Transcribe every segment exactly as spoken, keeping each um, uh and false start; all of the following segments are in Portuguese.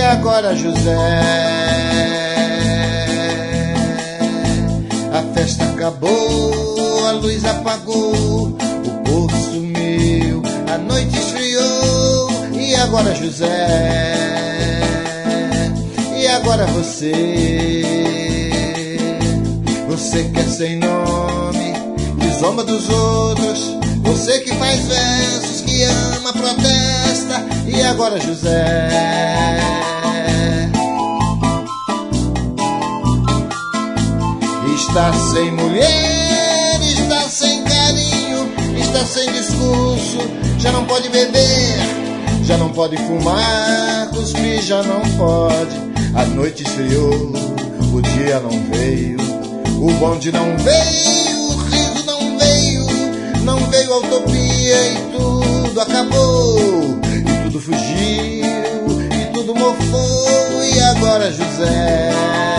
agora José? A festa acabou, a luz apagou, o povo sumiu, a noite esfriou. E agora José? E agora você? Você que é sem nome, que zomba dos outros, você que faz versos, que ama, protesta. E agora José? Está sem mulher, está sem carinho, está sem discurso, já não pode beber, já não pode fumar, cuspir já não pode. A noite esfriou, o dia não veio, o bonde não veio, o riso não veio, não veio a utopia e tudo acabou, e tudo fugiu, e tudo mofou. E agora José?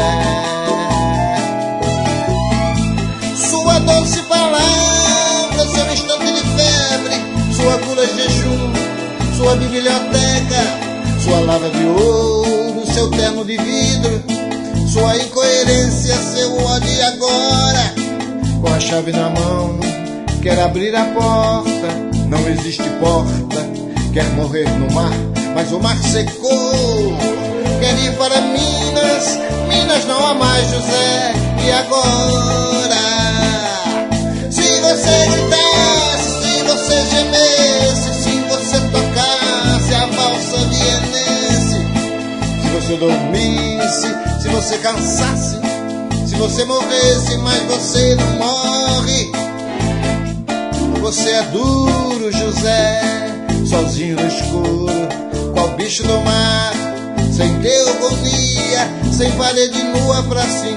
Sua doce palavra, seu instante de febre, sua cura de jejum, sua biblioteca, sua lava de ouro, seu terno de vidro, sua incoerência, seu ódio. E agora, com a chave na mão, quer abrir a porta, não existe porta, quer morrer no mar, mas o mar secou. Quer ir para Minas, Minas não há mais José. E agora? Se você gritasse, se você gemesse, se você tocasse a valsa vienense, se você dormisse, se você cansasse, se você morresse, mas você não morre. Você é duro, José, sozinho no escuro, qual bicho do mar, sem teogonia, sem parede nua pra se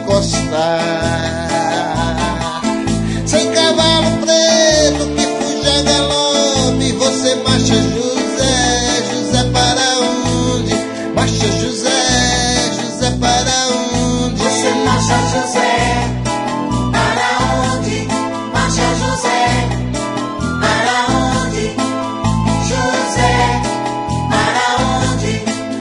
encostar, sem cavalo preto que fuja a galope. Você marcha, José, José para onde? Marcha, José, José para onde? Você marcha, José, para onde? Marcha, José, para onde? José, para onde?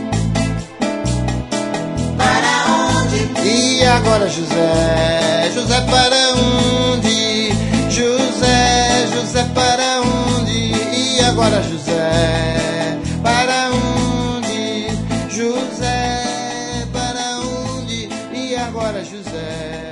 Para onde? E agora José? José para onde? José, José para onde? E agora José? Para onde? José para onde? E agora José?